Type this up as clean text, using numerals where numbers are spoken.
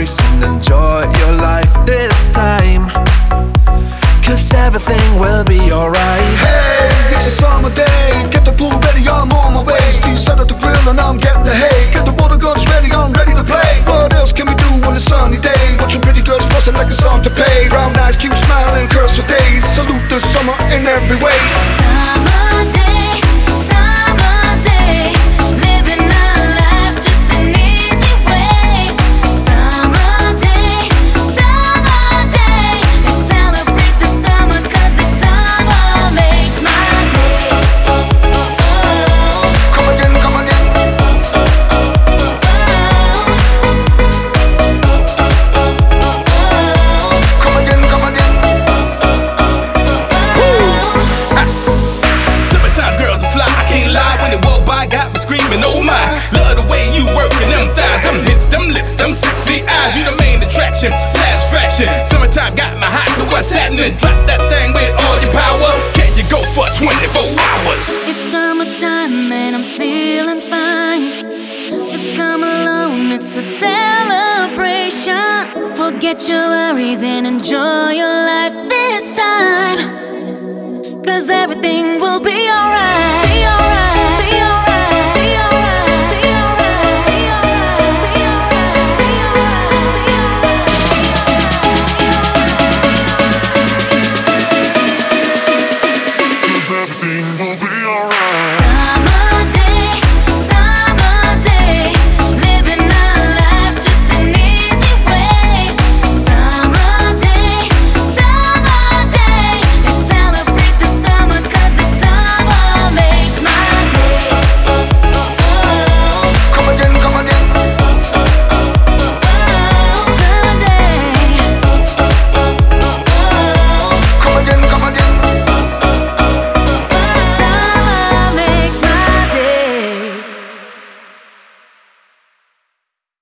worries and enjoy your life this time, 'cause everything will be alright. Hey, it's a summer day, get the pool ready, I'm on my way. Steve set up the grill and I'm getting the hay. Get the water guns ready, I'm ready to play. What else can we do on a sunny day? Watching pretty girls fussing like it's on to pay. Round eyes, cute smile and curse for days. Salute the summer in every way. Summer day, living our life just an easy way. Summer day, let's celebrate the summer 'cause the summer makes my day. Come again, come again. Come again, come again. Summertime girls are fly, I can't lie. When it walk by, got me screaming, oh my. Love the way you working them thighs, them hips, them lips, them sexy eyes. You the main attraction, satisfaction. Summertime got my hot, so what's happening? Drop that thing with all your power. Can you go for 24 hours? It's summertime and I'm feeling fine. Just come along, it's a celebration. Forget your worries and enjoy your life this time, 'cause everything will be alright.